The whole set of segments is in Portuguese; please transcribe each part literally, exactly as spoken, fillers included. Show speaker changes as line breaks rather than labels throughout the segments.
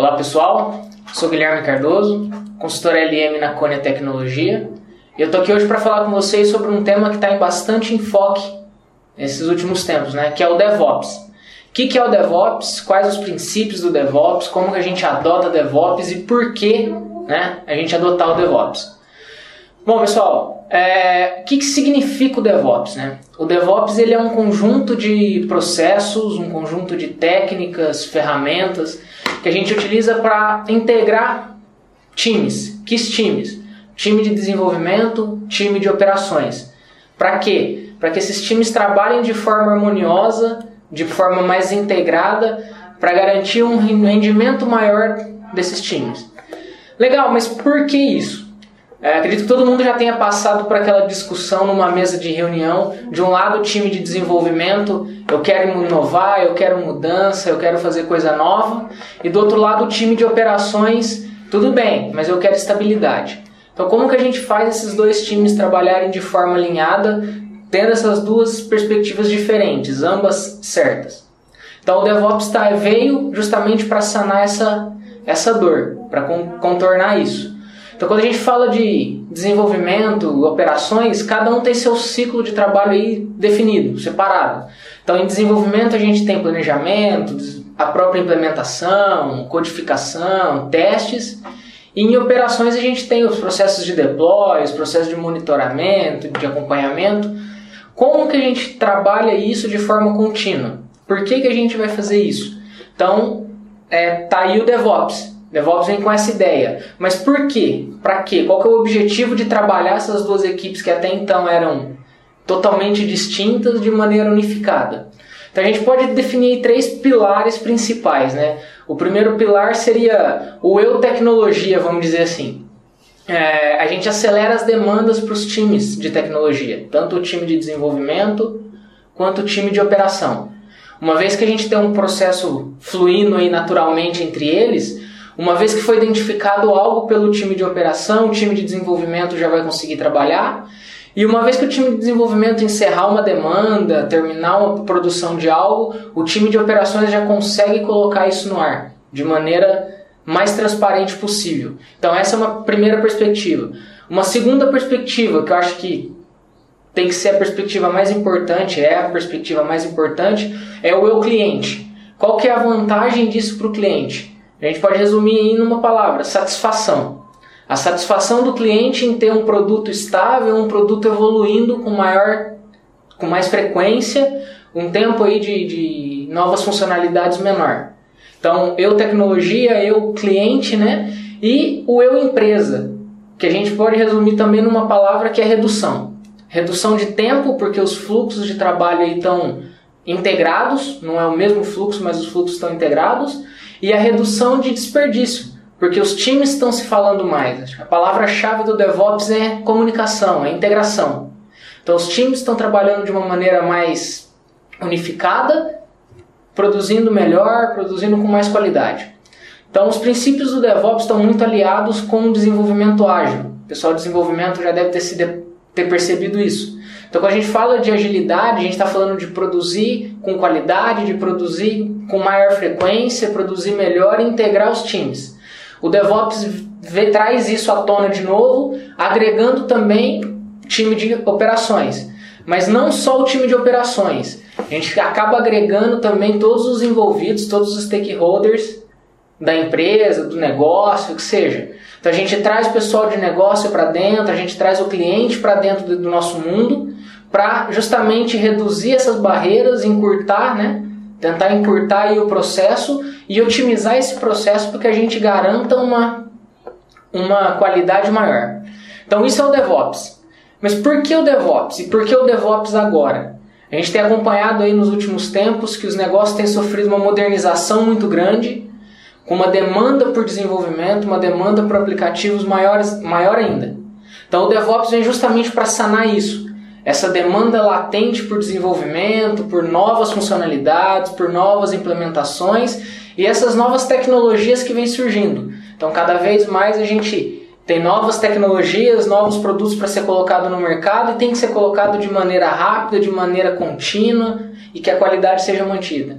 Olá pessoal, sou Guilherme Cardoso, consultor L M na Cônia Tecnologia, e eu estou aqui hoje para falar com vocês sobre um tema que está em bastante enfoque nesses últimos tempos, né? Que é o DevOps. O que, que é o DevOps? Quais os princípios do DevOps? Como que a gente adota DevOps e por que, né, a gente adotar o DevOps? Bom pessoal, é, o que, que significa o DevOps, né? O DevOps ele é um conjunto de processos, um conjunto de técnicas, ferramentas que a gente utiliza para integrar times. Que times? Time de desenvolvimento, time de operações. Para quê? Para que esses times trabalhem de forma harmoniosa, de forma mais integrada, para garantir um rendimento maior desses times. Legal, mas por que isso? É, acredito que todo mundo já tenha passado por aquela discussão numa mesa de reunião. De um lado, o time de desenvolvimento, eu quero inovar, eu quero mudança, eu quero fazer coisa nova. E do outro lado, o time de operações, tudo bem, mas eu quero estabilidade. Então, como que a gente faz esses dois times trabalharem de forma alinhada, tendo essas duas perspectivas diferentes, ambas certas? Então, o DevOps tá, veio justamente para sanar essa, essa dor, para contornar isso. Então, quando a gente fala de desenvolvimento, operações, cada um tem seu ciclo de trabalho aí definido, separado. Então, em desenvolvimento a gente tem planejamento, a própria implementação, codificação, testes. E em operações a gente tem os processos de deploy, os processos de monitoramento, de acompanhamento. Como que a gente trabalha isso de forma contínua? Por que que a gente vai fazer isso? Então, é, tá aí o DevOps. DevOps vem com essa ideia. Mas por quê? Para quê? Qual que é o objetivo de trabalhar essas duas equipes que até então eram totalmente distintas de maneira unificada? Então a gente pode definir três pilares principais, né? O primeiro pilar seria o eu tecnologia, vamos dizer assim. É, a gente acelera as demandas para os times de tecnologia, tanto o time de desenvolvimento quanto o time de operação. Uma vez que a gente tem um processo fluindo aí naturalmente entre eles, uma vez que foi identificado algo pelo time de operação, o time de desenvolvimento já vai conseguir trabalhar. E uma vez que o time de desenvolvimento encerrar uma demanda, terminar uma produção de algo, o time de operações já consegue colocar isso no ar, de maneira mais transparente possível. Então essa é uma primeira perspectiva. Uma segunda perspectiva, que eu acho que tem que ser a perspectiva mais importante, é a perspectiva mais importante, é o eu cliente. Qual que é a vantagem disso para o cliente? A gente pode resumir aí numa palavra, satisfação. A satisfação do cliente em ter um produto estável, um produto evoluindo com, maior, com mais frequência, um tempo aí de, de novas funcionalidades menor. Então, eu tecnologia, eu cliente, né? E o eu empresa, que a gente pode resumir também numa palavra que é redução. Redução de tempo, porque os fluxos de trabalho aí estão integrados, não é o mesmo fluxo, mas os fluxos estão integrados. E a redução de desperdício, porque os times estão se falando mais. A palavra-chave do DevOps é comunicação, é integração. Então os times estão trabalhando de uma maneira mais unificada, produzindo melhor, produzindo com mais qualidade. Então os princípios do DevOps estão muito aliados com o desenvolvimento ágil. O pessoal do desenvolvimento já deve ter, se de, ter percebido isso. Então quando a gente fala de agilidade, a gente está falando de produzir com qualidade, de produzir com maior frequência, produzir melhor e integrar os times. O DevOps vê, traz isso à tona de novo, agregando também time de operações. Mas não só o time de operações. A gente acaba agregando também todos os envolvidos, todos os stakeholders da empresa, do negócio, o que seja. Então a gente traz o pessoal de negócio para dentro, a gente traz o cliente para dentro do nosso mundo, para justamente reduzir essas barreiras, encurtar, né? Tentar encurtar aí o processo e otimizar esse processo para que a gente garanta uma, uma qualidade maior. Então isso é o DevOps. Mas por que o DevOps? E por que o DevOps agora? A gente tem acompanhado aí nos últimos tempos que os negócios têm sofrido uma modernização muito grande, com uma demanda por desenvolvimento, uma demanda por aplicativos maiores, maior ainda. Então o DevOps vem justamente para sanar isso. Essa demanda latente por desenvolvimento, por novas funcionalidades, por novas implementações e essas novas tecnologias que vêm surgindo. Então, cada vez mais a gente tem novas tecnologias, novos produtos para ser colocado no mercado e tem que ser colocado de maneira rápida, de maneira contínua e que a qualidade seja mantida.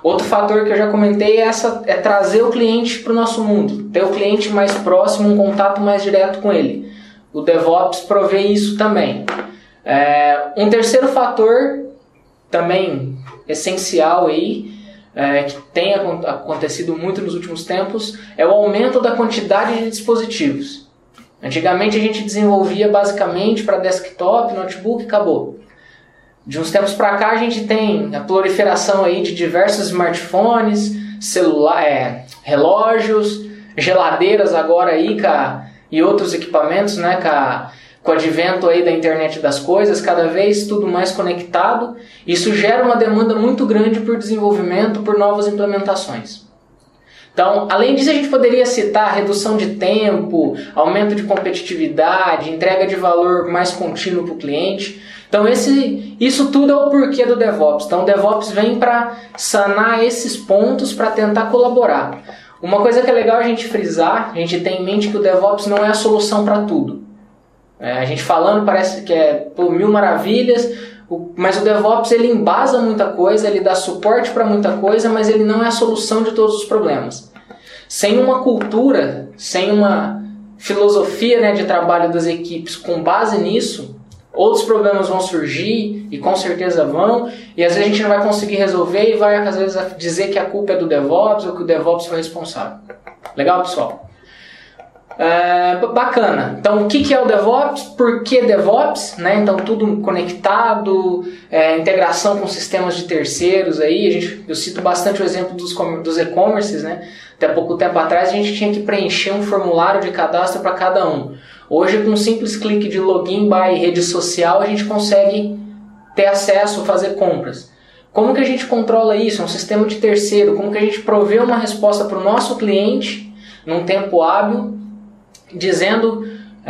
Outro fator que eu já comentei é, essa, é trazer o cliente para o nosso mundo, ter o cliente mais próximo, um contato mais direto com ele. O DevOps provê isso também. É, um terceiro fator, também essencial aí, é, que tem acontecido muito nos últimos tempos, é o aumento da quantidade de dispositivos. Antigamente a gente desenvolvia basicamente para desktop, notebook e acabou. De uns tempos para cá a gente tem a proliferação aí de diversos smartphones, celular, é, relógios, geladeiras agora aí ca, e outros equipamentos, né, ca, com o advento aí da internet das coisas, cada vez tudo mais conectado. Isso gera uma demanda muito grande por desenvolvimento, por novas implementações. Então, além disso, a gente poderia citar redução de tempo, aumento de competitividade, entrega de valor mais contínuo para o cliente. Então, esse, isso tudo é o porquê do DevOps. Então, o DevOps vem para sanar esses pontos, para tentar colaborar. Uma coisa que é legal a gente frisar, a gente tem em mente que o DevOps não é a solução para tudo. É, a gente falando parece que é pô, mil maravilhas, mas o DevOps ele embasa muita coisa, ele dá suporte para muita coisa, mas ele não é a solução de todos os problemas. Sem uma cultura, sem uma filosofia, né, de trabalho das equipes com base nisso, outros problemas vão surgir, e com certeza vão, e às vezes a gente não vai conseguir resolver e vai às vezes dizer que a culpa é do DevOps ou que o DevOps foi responsável. Legal, pessoal? É, bacana. Então, o que é o DevOps? Por que DevOps? Né? Então, tudo conectado, é, integração com sistemas de terceiros. Aí, a gente, eu cito bastante o exemplo dos, dos e-commerces. Né? Até pouco tempo atrás, a gente tinha que preencher um formulário de cadastro para cada um. Hoje, com um simples clique de login by rede social, a gente consegue ter acesso, fazer compras. Como que a gente controla isso? É um sistema de terceiro. Como que a gente provê uma resposta para o nosso cliente num tempo hábil, dizendo,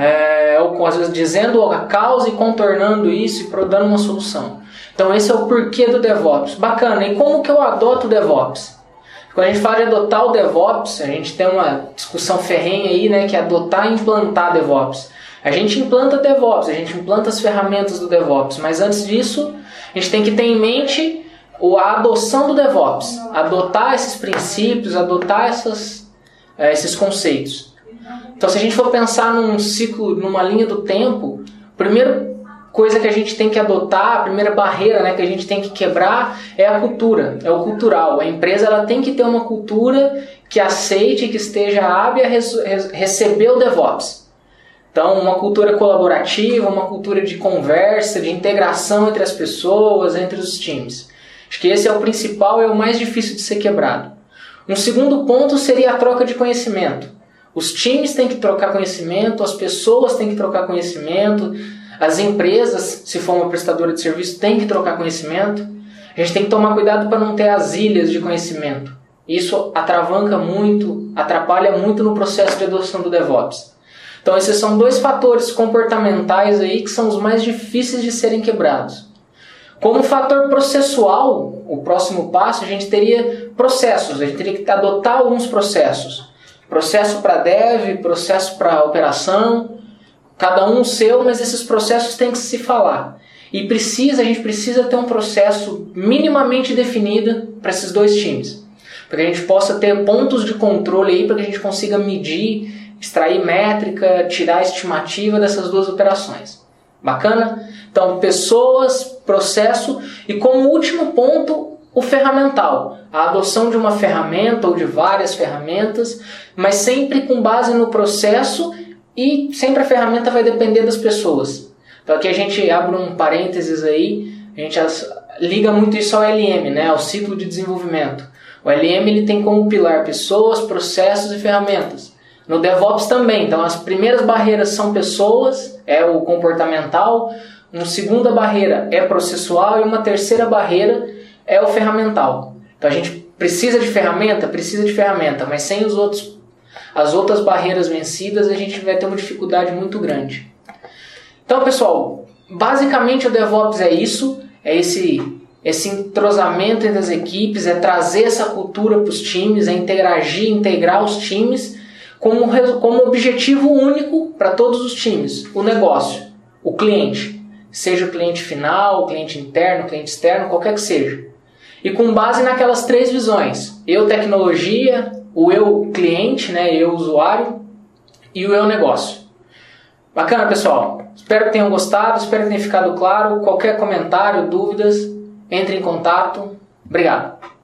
é, ou às vezes dizendo a causa e contornando isso e dando uma solução. Então esse é o porquê do DevOps. Bacana, e como que eu adoto o DevOps? Quando a gente fala de adotar o DevOps, a gente tem uma discussão ferrenha aí, né, que é adotar e implantar DevOps. A gente implanta DevOps, a gente implanta as ferramentas do DevOps, mas antes disso, a gente tem que ter em mente a adoção do DevOps, adotar esses princípios, adotar essas, esses conceitos. Então, se a gente for pensar num ciclo, numa linha do tempo, a primeira coisa que a gente tem que adotar, a primeira barreira, né, que a gente tem que quebrar é a cultura, é o cultural. A empresa ela tem que ter uma cultura que aceite, que esteja hábil a receber o DevOps. Então, uma cultura colaborativa, uma cultura de conversa, de integração entre as pessoas, entre os times. Acho que esse é o principal e é o mais difícil de ser quebrado. Um segundo ponto seria a troca de conhecimento. Os times têm que trocar conhecimento, as pessoas têm que trocar conhecimento, as empresas, se for uma prestadora de serviço, têm que trocar conhecimento. A gente tem que tomar cuidado para não ter as ilhas de conhecimento. Isso atravanca muito, atrapalha muito no processo de adoção do DevOps. Então esses são dois fatores comportamentais aí que são os mais difíceis de serem quebrados. Como fator processual, o próximo passo, a gente teria processos, a gente teria que adotar alguns processos. Processo para dev, processo para operação, cada um seu, mas esses processos têm que se falar. E precisa, a gente precisa ter um processo minimamente definido para esses dois times. Para que a gente possa ter pontos de controle aí, para que a gente consiga medir, extrair métrica, tirar a estimativa dessas duas operações. Bacana? Então, pessoas, processo e como último ponto, o ferramental, a adoção de uma ferramenta ou de várias ferramentas, mas sempre com base no processo e sempre a ferramenta vai depender das pessoas. Então aqui a gente abre um parênteses aí, a gente liga muito isso ao L M, né, ao ciclo de desenvolvimento. O L M ele tem como pilar pessoas, processos e ferramentas. No DevOps também, então as primeiras barreiras são pessoas, é o comportamental, uma segunda barreira é processual e uma terceira barreira é o ferramental. Então a gente precisa de ferramenta, precisa de ferramenta, mas sem os outros, as outras barreiras vencidas a gente vai ter uma dificuldade muito grande. Então pessoal, basicamente o DevOps é isso, é esse, esse entrosamento entre as equipes, é trazer essa cultura para os times, é interagir, integrar os times como, como objetivo único para todos os times, o negócio, o cliente, seja o cliente final, o cliente interno, o cliente externo, qualquer que seja. e com base naquelas três visões, eu tecnologia, o eu cliente, né, eu usuário e o eu negócio. Bacana, pessoal? Espero que tenham gostado, espero que tenha ficado claro. Qualquer comentário, dúvidas, entre em contato. Obrigado.